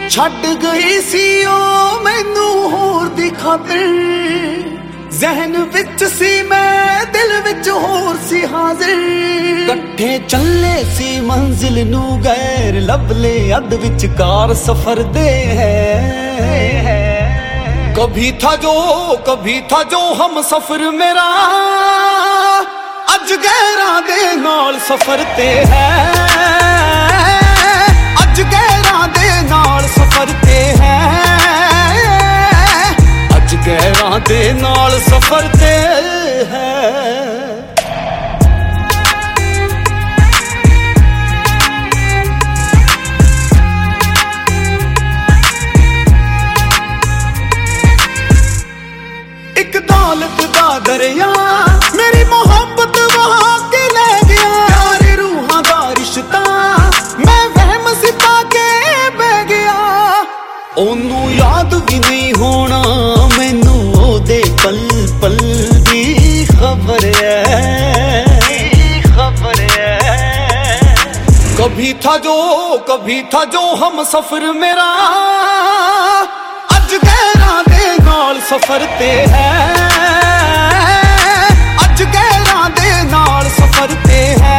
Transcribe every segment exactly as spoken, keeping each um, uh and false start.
ਛੱਡ ਗਈ ਸੀ ਉਹ ਮੈਨੂੰ ਹੋਰ ਦੀ ਖਾਤਰ, ਜ਼ਹਿਨ ਵਿੱਚ ਸੀ ਮੈਂ ਦਿਲ ਵਿੱਚ ਹੋਰ ਸੀ ਹਾਜ਼ਰ। ਇਕੱਠੇ ਚੱਲੇ ਸੀ ਮੰਜ਼ਿਲ ਨੂੰ ਗੈਰ ਲੱਭਲੇ ਅੱਧ ਵਿਚਕਾਰ ਸਫ਼ਰ ਦੇ ਹੈ। कभी था जो कभी था जो हम सफर मेरा अज गैरां दे नाल सफर ते है, अज गैरां दे नाल सफर ते है, अज गैरां दे नाल सफर ते है। दौलत दा दरिया मेरी मोहब्बत वहां के ले गया, प्यारे रूहां दा रिश्ता मैं वहम सी पाके बह गया। ओनू याद भी नहीं होना मैनू ओदे पल पल दी खबर है, खबर है। कभी था जो कभी था जो हम सफर मेरा अज गैरां दे नाल सफर ते है, अज गैरां दे नाल सफर ते है,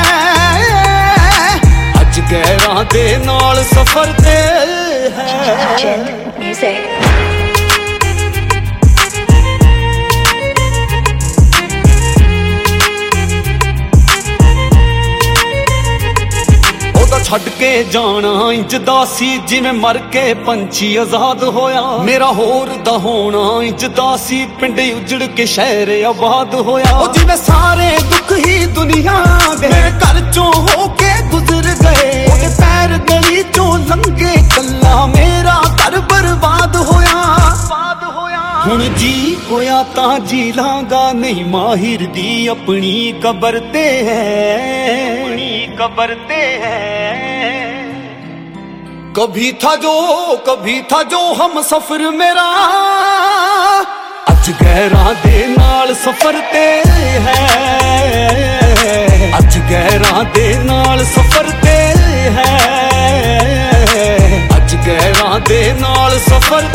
अज गैरां दे नाल सफर ते है। छड़ के जाना इंजदा सी जिवें मर के पंछी आजाद होया, मेरा होर दा होना इंजदा सी पिंड उजड़ के शहर आबाद होया। ओ जिवें सारे दुख ही दुनिया दे मेरे घर चों हो के गुजर गए, ओदे पैर गली चों लंघे कल्ला मेरा घर बर्बाद होया, बर्बाद होया। हुण जी होया तां जी लांगा नहीं माहिर दी अपनी कबर ते है, अपनी कबर ते है। कभी था जो कभी था जो हम सफर मेरा अज गैरां दे नाल सफर ते है, अज गैरां दे नाल सफर ते है, अज गैरां दे नाल सफर